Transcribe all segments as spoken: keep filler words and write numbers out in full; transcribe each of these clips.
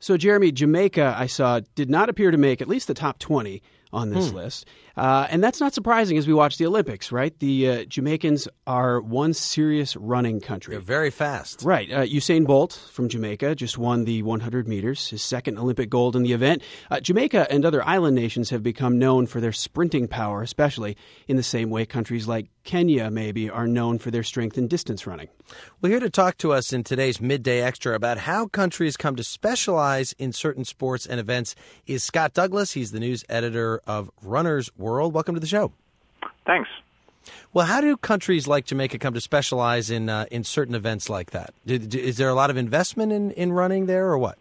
So, Jeremy, Jamaica, I saw, did not appear to make at least the top twenty on this hmm. list. Uh, and that's not surprising as we watch the Olympics, right? The uh, Jamaicans are one serious running country. They're very fast. Right. Uh, Usain Bolt from Jamaica just won the one hundred meters, his second Olympic gold in the event. Uh, Jamaica and other island nations have become known for their sprinting power, especially in the same way countries like Kenya, maybe, are known for their strength in distance running. Well, here to talk to us in today's Midday Extra about how countries come to specialize in certain sports and events is Scott Douglas. He's the news editor of Runner's World. Welcome to the show. Thanks. Well, how do countries like Jamaica come to specialize in uh, in certain events like that? Is there a lot of investment in, in running there, or what?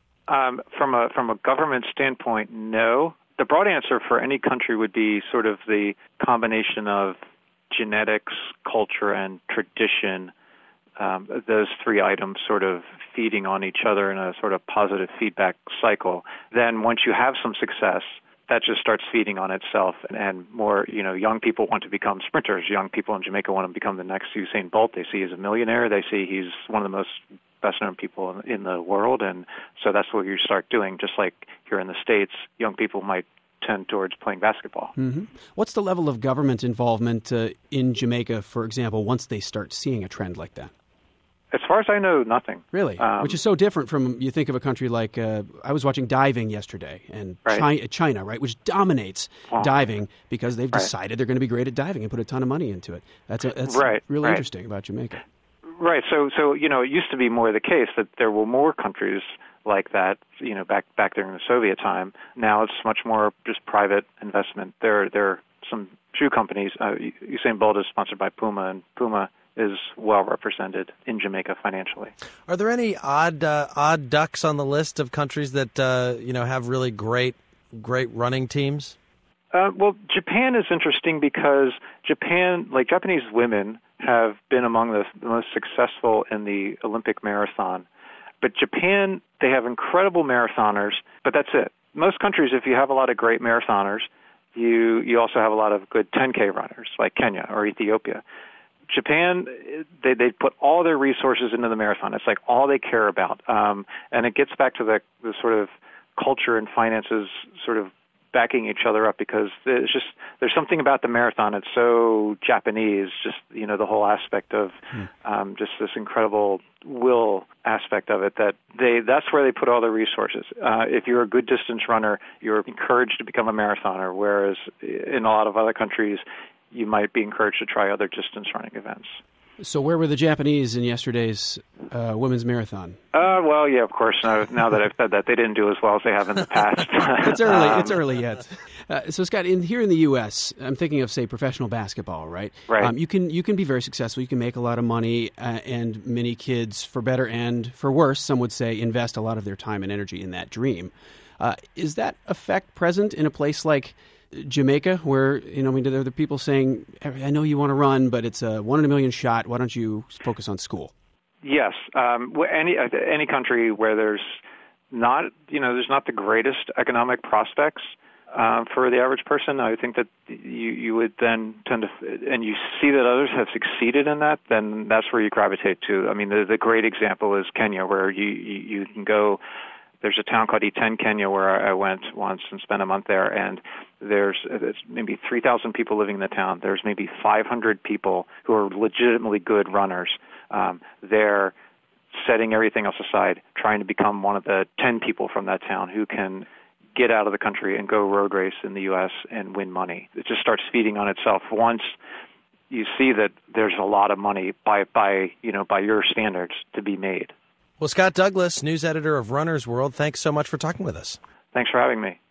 Um, from a from a government standpoint, no. The broad answer for any country would be sort of the combination of genetics, culture, and tradition. Um, those three items sort of feeding on each other in a sort of positive feedback cycle. Then once you have some success, that just starts feeding on itself, and more, you know, young people want to become sprinters. Young people in Jamaica want to become the next Usain Bolt. They see he's a millionaire. They see he's one of the most best-known people in the world, and so that's what you start doing. Just like here in the States, young people might tend towards playing basketball. Mm-hmm. What's the level of government involvement uh, in Jamaica, for example, once they start seeing a trend like that? As far as I know, nothing. Really? Um, which is so different from, you think of a country like, uh, I was watching diving yesterday, and right. China, China, right, which dominates oh. diving because they've right. decided they're going to be great at diving and put a ton of money into it. That's a, that's right. really right. interesting about Jamaica. Right. So, so you know, it used to be more the case that there were more countries like that, you know, back back during the Soviet time. Now it's much more just private investment. There, there are some shoe companies. Uh, Usain Bolt is sponsored by Puma, and Puma is well represented in Jamaica financially. Are there any odd uh, odd ducks on the list of countries that uh, you know have really great great running teams? Uh, well, Japan is interesting because Japan, like Japanese women, have been among the, the most successful in the Olympic marathon. But Japan, they have incredible marathoners, but that's it. Most countries, if you have a lot of great marathoners, you you also have a lot of good ten K runners, like Kenya or Ethiopia. Japan, they they put all their resources into the marathon. It's like all they care about. Um, and it gets back to the, the sort of culture and finances sort of backing each other up, because it's just there's something about the marathon. It's so Japanese, just, you know, the whole aspect of um, just this incredible will aspect of it, that they that's where they put all their resources. Uh, if you're a good distance runner, you're encouraged to become a marathoner, whereas in a lot of other countries, you might be encouraged to try other distance running events. So where were the Japanese in yesterday's uh, women's marathon? Uh, well, yeah, of course. Now, now that I've said that, they didn't do as well as they have in the past. It's early. um, it's early yet. Uh, so, Scott, in, here in the U S, I'm thinking of, say, professional basketball, right? Right. Um, you can you can be very successful. You can make a lot of money, uh, and many kids, for better and for worse, some would say, invest a lot of their time and energy in that dream. Uh, is that effect present in a place like Jamaica, where, you know, I mean, there are the people saying, I know you want to run, but it's a one in a million shot. Why don't you focus on school? Yes. Um, any any country where there's not, you know, there's not the greatest economic prospects uh, for the average person, I think that you, you would then tend to, and you see that others have succeeded in that, then that's where you gravitate to. I mean, the, the great example is Kenya, where you, you, you can go. There's a town called Iten, Kenya, where I went once and spent a month there, and there's, there's maybe three thousand people living in the town. There's maybe five hundred people who are legitimately good runners. Um, they're setting everything else aside, trying to become one of the ten people from that town who can get out of the country and go road race in the U S and win money. It just starts feeding on itself once you see that there's a lot of money by, by you know, by your standards to be made. Well, Scott Douglas, news editor of Runner's World, thanks so much for talking with us. Thanks for having me.